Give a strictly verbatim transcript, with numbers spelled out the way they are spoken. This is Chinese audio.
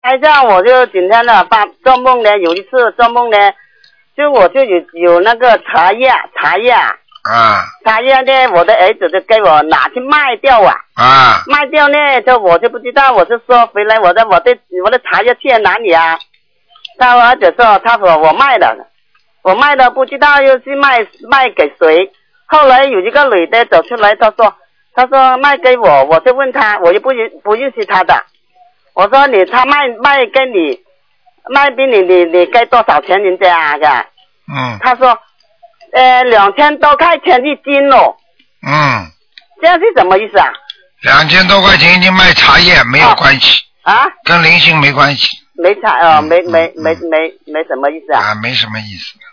哎，这样我就今天呢，发做梦呢，有一次做梦呢，就我就有有那个茶叶，茶叶。 啊。 茶叶呢，我的儿子就给我拿去卖掉啊。 啊。 卖掉呢，就我就不知道，我就说回来我的我的我的茶叶去了哪里啊？他儿子说，他说我卖了，我卖了不知道又是卖卖给谁。后来有一个女的走出来，她说她说卖给我，我就问她，我又不认不认识她的。我说你他卖卖给你，卖给你你你给多少钱人家啊？ 嗯。 他说，呃两千多块钱一斤哦。 嗯。 这样是什么意思啊？ 两千多块钱一斤卖茶叶没有关系。 啊？ 跟灵性没关系。 没茶哦，没没没没没什么意思啊。 啊，没什么意思。